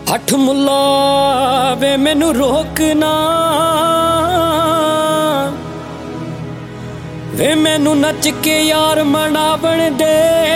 हठ मुल्ला वे मैनू रोकना वे मैनू नच के यार मनावण दे।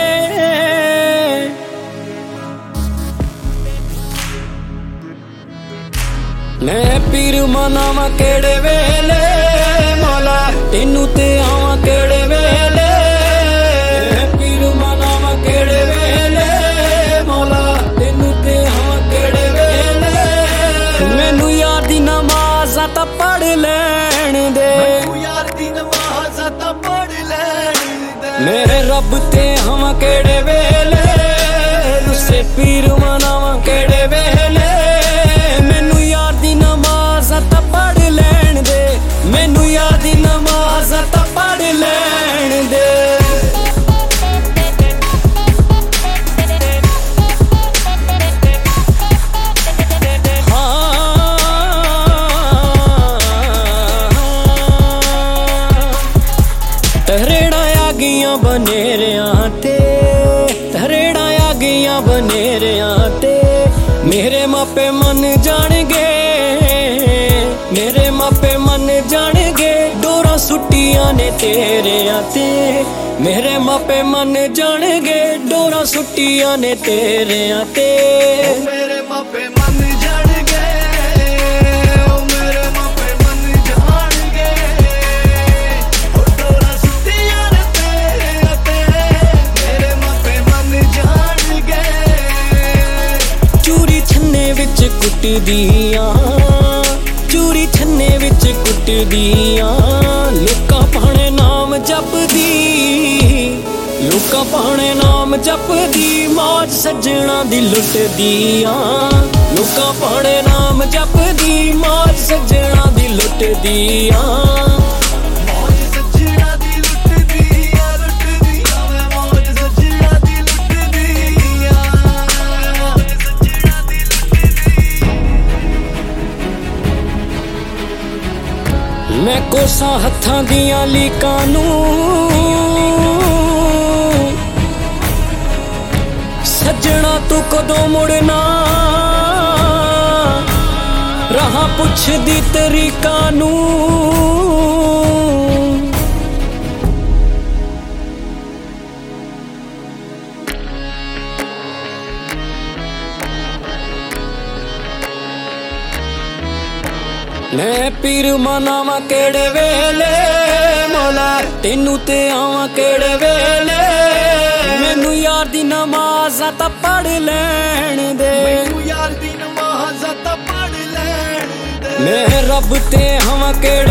मैं पीर मनावा केड़े वेले मौला तेनू ते आवां केड़े वेले। मैं पीर मनावा केड़े वेले मौला तेनू ते आवां केड़े वेले। मैनू यार दी नमाज़ तां पढ़ लैण दे, यार दी नमाज़ तां पढ़ लैण दे। मेरे रब ते आवां केड़े वेले तुसे पीर मनावा केड़े वेले। मैनू यार दी नमाज़ तां पढ़ लैण दे, मैनू यार दी नमाज़ तां पढ़ लैण दे। तरेड़ा आ गईयां बनेरियां ते, तरेड़ा आ गईयां बनेरियां ते। मेरे मापे मन जाणगे, मेरे मापे मन जाणगे डोरा सुट्टियां ने तेरियां ते। मेरे मापे मन जाणगे डोरा सुट्टियां ने तेरियां ते। मेरे मापे मन जाणगे, मेरे मापे मन जाणगे डोरा सुट्टियां ने तेरियां ते। मेरे मापे मन जाणगे चूरी छन्ने विच कुटदियां, चूरी छन्ने विच कुटदियां। लोका पाने नाम जपदी, लोका पाने नाम जपदी मौज सज्जणा दी लुटदियां। लोका पाने नाम जपदी मौज सज्जणा दी लुटदियां। मौज सज्जणा दी लुटदियां, लुटदियां वे मौज सज्जणा दी लुटदियां, मौज सज्जणा दी लुटदियां। मैं कोसा हत्थां दियां लीकां नूं सज्जणा तू कदों मुड़ना रहा पुछदी तरीकां नूं। मैं पीर मनावा केड़े वेले मौला तेनू ते आवां केड़े वेले। मैनू यार दी नमाज़ तां पढ़ लैण दे, मैनू यार दी नमाज़ तां पढ़ लैण दे। मैं रब ते आवां केड़े